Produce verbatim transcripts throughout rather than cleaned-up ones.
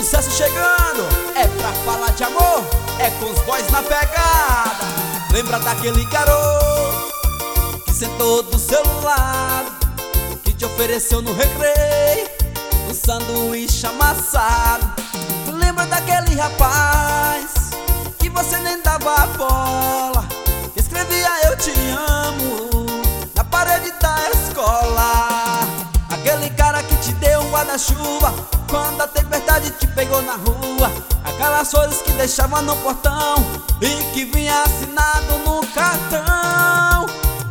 sucesso chegando, é pra falar de amor, é com os boys na pegada. Lembra daquele garoto que sentou do seu lado, que te ofereceu no recreio um sanduíche amassado? Lembra daquele rapaz que você nem dava bola, que escrevia eu te amo na parede da escola? Aquele cara que te deu um guarda-chuva quando a tempestade te pegou na rua, aquelas flores que deixava no portão e que vinha assinado no cartão.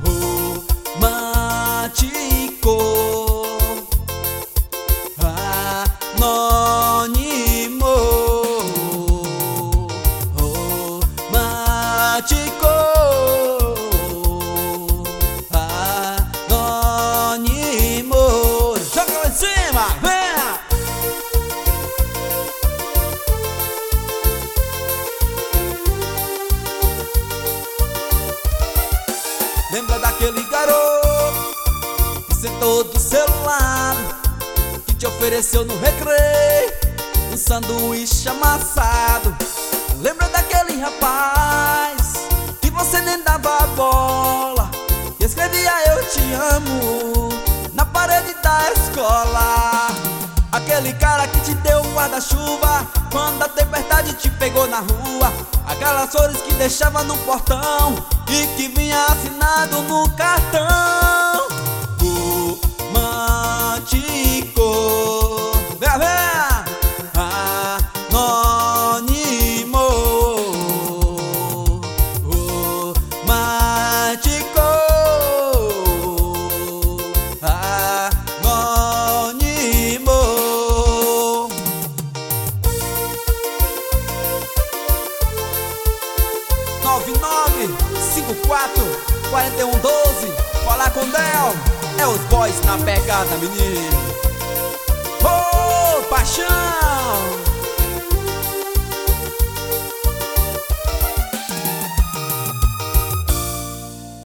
Romântico, anônimo, romântico, anônimo. Joga lá em cima, vem! Lembra daquele garoto que sentou do seu lado, que te ofereceu no recreio um sanduíche amassado? Lembra daquele rapaz que você nem dava bola, que escrevia eu te amo na parede da escola? Aquele cara que te deu um guarda-chuva quando a tempestade te pegou na rua, aquelas flores que deixava no portão e que vinha assinado no cartão. Romântico, vem, vem, anônimo, romântico, anônimo. nove nove cinco quatro quatro um doze, fala com Del, é os boys na pegada, menino. Oh, paixão!